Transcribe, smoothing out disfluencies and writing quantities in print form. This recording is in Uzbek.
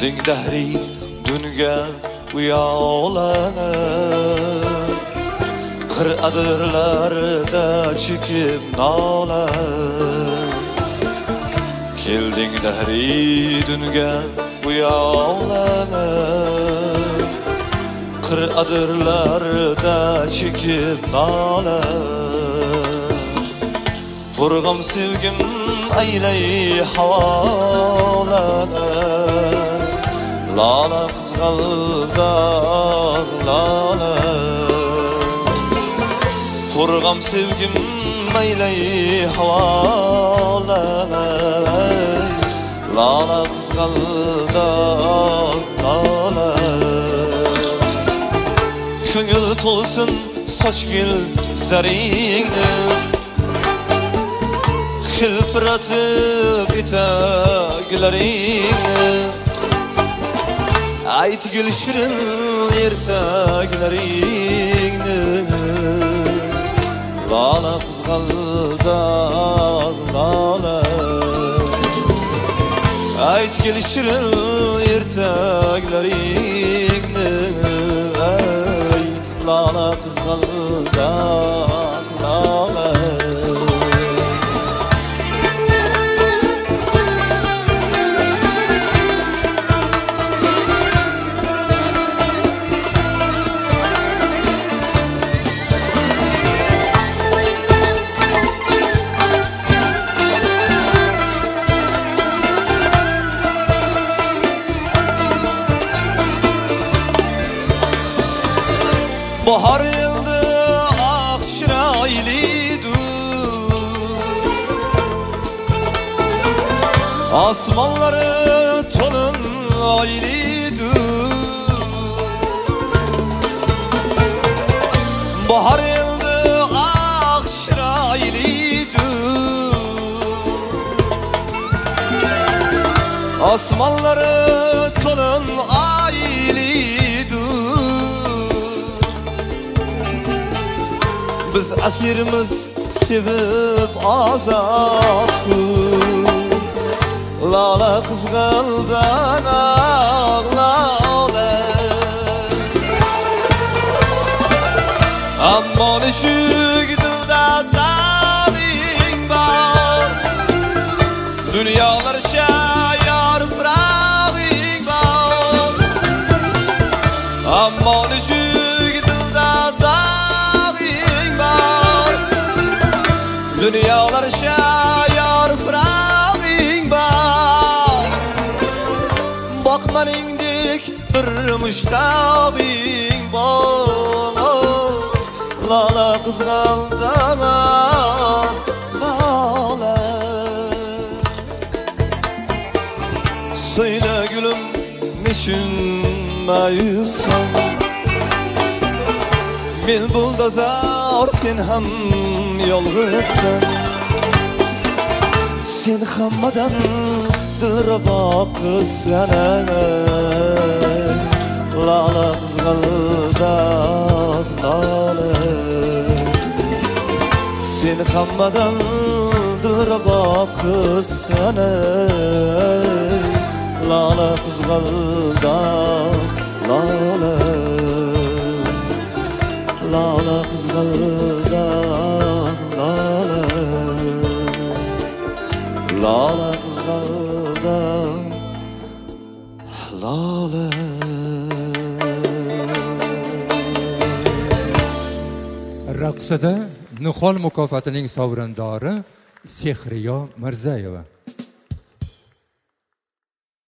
Kelding dahri dunga uyoqlana qir adirlarda chekib nola Kelding dahri dunga uyoqlana qir adirlarda chekib nola Turg'am sevgim aylay havolana Lala qizg'alda lala Turg'am sevgim aylay havolana Lala qizg'alda lala Ko'ngil to'lsin sochgil zaringni Hilpiratib etaklaringni Aytgil shirin ertaklaringni Lala qizg'alda lala Aytgil shirin ertaklaringni Lala qizg'alda lala Bahar yıldı ak çıraylidu Asmanları tonun aylidu Bahar yıldı ak çıraylidu Asmanları tonun aylidu Biz asirimiz sevib azad ku Lala qizg'aldan ağlala Ammo nechuk dilda tabing bor Dunyolar shayar firog'ing bor Ammo nechuk dilda Dünyalar şayar firog'ing bor Boqmaningdek bir mushtaqing bor Lala qizg'aldan lala Söyle gülüm nechun mayussan Men buldozor sen ham yolg'izsan Sen hammadan dilrabo qizsan Lala qizg'alda lala Sen hammadan dilrabo qizsan Lala qizg'alda lala Lala qizg'alda lala Lala qizg'alda lala Raqsida Nihol mukofotining sovrindori Sehriyo Mirzayeva